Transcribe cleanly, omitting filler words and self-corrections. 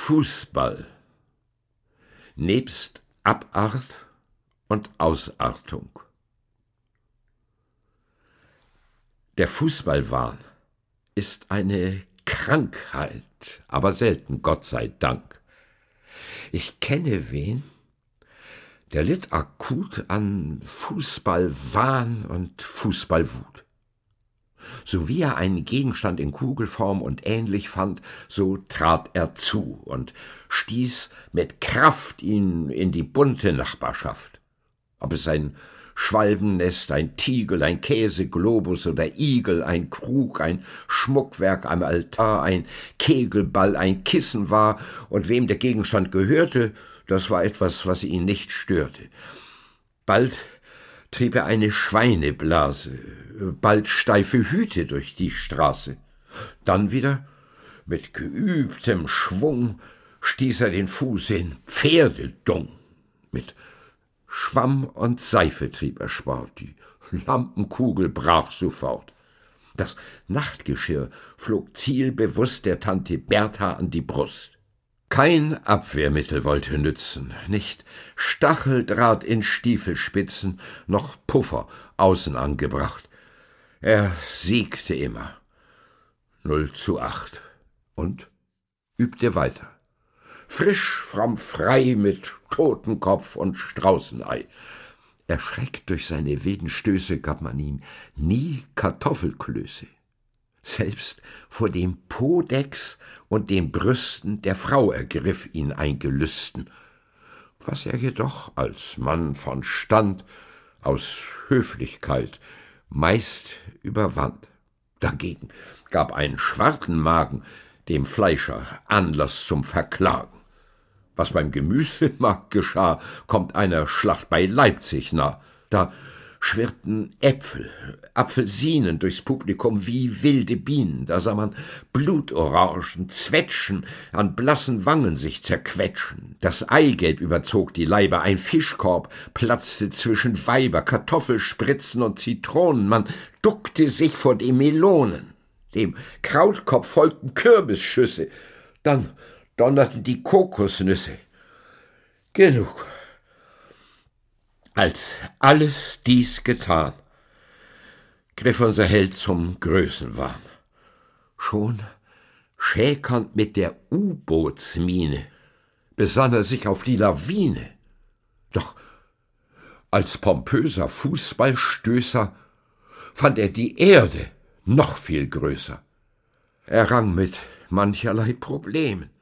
Fußball. Nebst Abart und Ausartung. Der Fußballwahn ist eine Krankheit, aber selten, Gott sei Dank. Ich kenne wen, der litt akut an Fußballwahn und Fußballwut. So wie er einen Gegenstand in Kugelform und ähnlich fand, so trat er zu und stieß mit Kraft ihn in die bunte Nachbarschaft. Ob es ein Schwalbennest, ein Tiegel, ein Käseglobus oder Igel, ein Krug, ein Schmuckwerk am Altar, ein Kegelball, ein Kissen war, und wem der Gegenstand gehörte, das war etwas, was ihn nicht störte. Bald trieb er eine Schweineblase, bald steife Hüte durch die Straße. Dann wieder, mit geübtem Schwung, stieß er den Fuß in Pferdedung. Mit Schwamm und Seife trieb er Sport, die Lampenkugel brach sofort. Das Nachtgeschirr flog zielbewusst der Tante Bertha an die Brust. Kein Abwehrmittel wollte nützen, nicht Stacheldraht in Stiefelspitzen, noch Puffer außen angebracht. Er siegte immer. 0:8 und übte weiter. Frisch, fromm, frei, mit Totenkopf und Straußenei. Erschreckt durch seine wilden Stöße gab man ihm nie Kartoffelklöße. Selbst vor dem Podex und den Brüsten der Frau ergriff ihn ein Gelüsten, was er jedoch als Mann von Stand aus Höflichkeit meist überwand. Dagegen gab ein Schwartenmagen dem Fleischer Anlass zum Verklagen. Was beim Gemüsemarkt geschah, kommt einer Schlacht bei Leipzig nah. Da schwirrten Äpfel, Apfelsinen durchs Publikum wie wilde Bienen. Da sah man Blutorangen zwetschen, an blassen Wangen sich zerquetschen. Das Eigelb überzog die Leiber, ein Fischkorb platzte zwischen Weiber, Kartoffelspritzen und Zitronen. Man duckte sich vor den Melonen. Dem Krautkopf folgten Kürbisschüsse. Dann donnerten die Kokosnüsse. Genug. Als alles dies getan, griff unser Held zum Größenwahn. Schon schäkernd mit der U-Bootsmiene besann er sich auf die Lawine. Doch als pompöser Fußballstößer fand er die Erde noch viel größer. Er rang mit mancherlei Problemen.